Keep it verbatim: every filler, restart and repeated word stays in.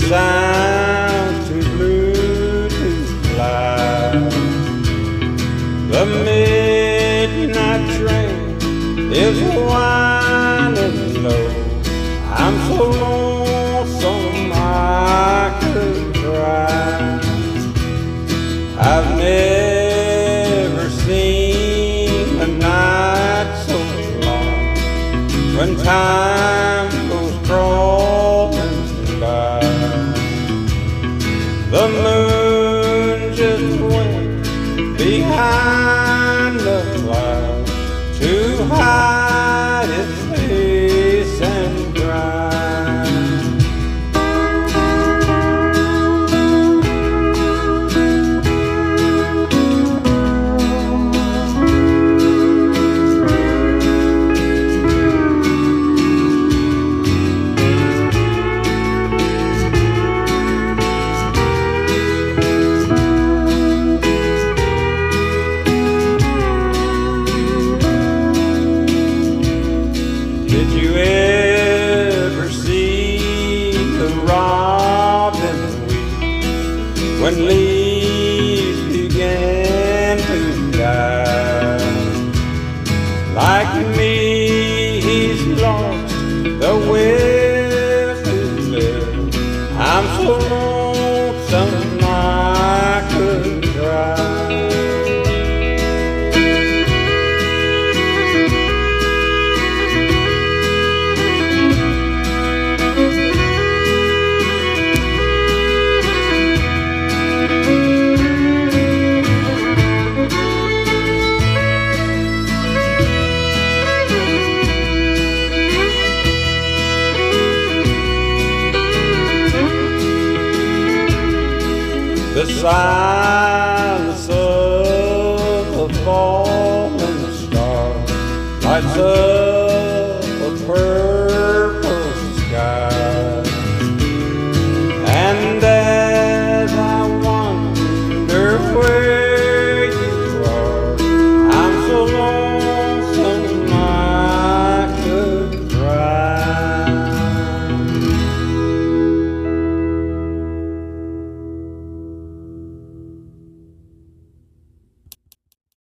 sounds too blue to fly. The midnight train is winding low. I'm so lonesome I could cry. I've never seen a night so long when time goes crawling by. The moon just went behind the clouds to hide its face and cry. Did you ever see the robin weep when leaves began to die? Like me, he's lost the will to live. I'm so lonesome I could cry. The side